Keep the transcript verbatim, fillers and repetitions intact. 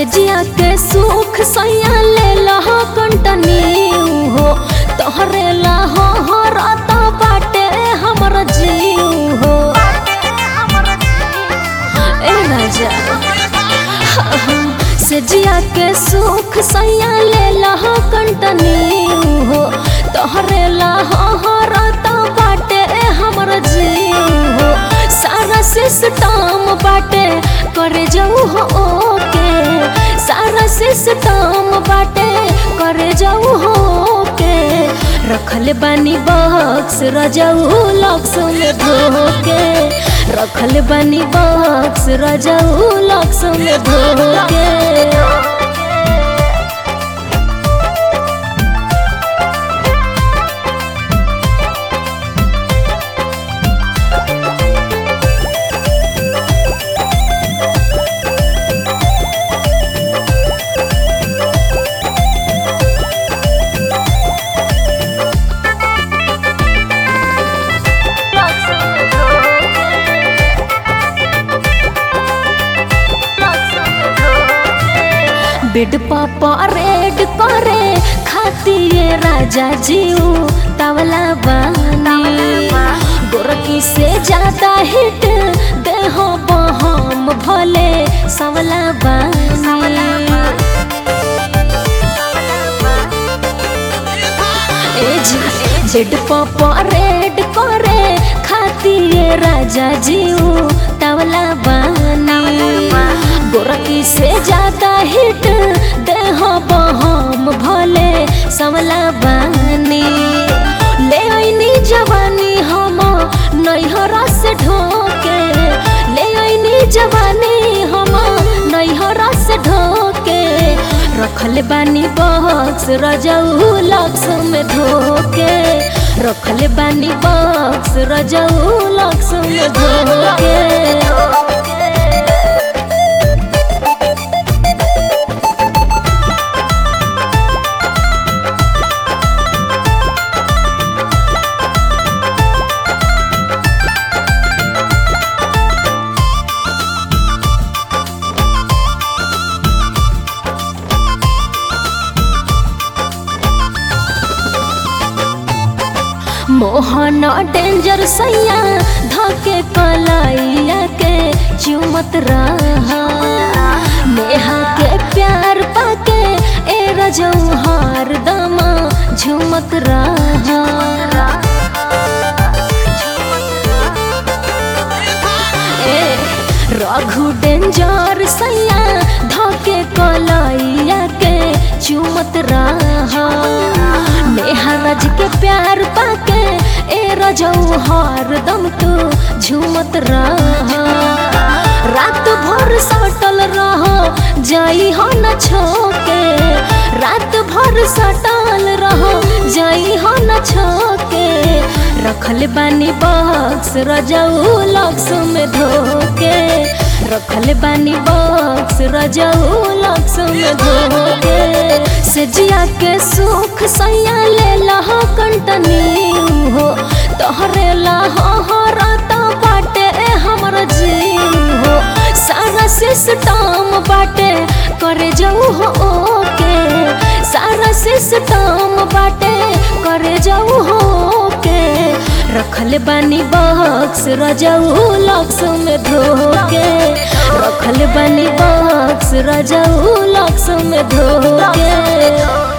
से जिया के सुख सैया ले लहा कंटनी हो तोहरे लहा हो राता बाटे हमर जीव हो ए राजा से जिया के सुख सैया ले लहा कंटनी हो तोहरे लहा हो राता बाटे हमर जीव हो सारा सिस्टम बाटे करे जाऊ हो ओके सारा सिस्टम बाटे करे जाऊ हो ओके रखल बानी बॉक्स रजाऊ लॉक्स में धोके रखल बानी बॉक्स रजाऊ लॉक्स में धोके बेड पापा रेड करे खातिए राजा जीव तवला बानी गोरकी से ज्यादा हिट देहो बहम भले सवला बानी ए जी बेड पापा रेड करे खातिए राजा जीव तवला बानी गोरकी से ज्यादा हिट देहो बहम भले सवला बानी ले आईनी जवानी हम नैहरा से ढोके ले आईनी जवानी हम नैहरा से ढोके रखल बानी बॉक्स रजाऊ लॉक्स में धोके रखल बानी बॉक्स रजाऊ लॉक्स में धोके मोहन डेंजर सैया धके कलाइया के चुमत रहा नेहा के प्यार पाके ए रजऊ हार दमा झुमत रहा ए रघु डेंजर सैया धके कलाइया के चुमत रहा नेहा रज के प्यार पाके ए रजऊ हर दम तू झूमत रहा रात भर सटल रहो जाई हो न छोके रात भर सटल रहो जाई हो न छोके रखल बानी बॉक्स रजऊ लॉक्स में धोके रखल बानी बॉक्स रजऊ लॉक्स में धोके से जिया के सुख सैया ले लहा कंटनी हो तोहरे लहा हो राता बाटे हमर जीव हो सारा सिस्टम बाटे करे जाऊ हो ओके सारा सिस्टम बाटे करे जाऊ हो ओके रखल बानी बॉक्स रजाऊ लॉक्स में धोके रखल बानी बॉक्स रजाऊ लॉक्स में धोके।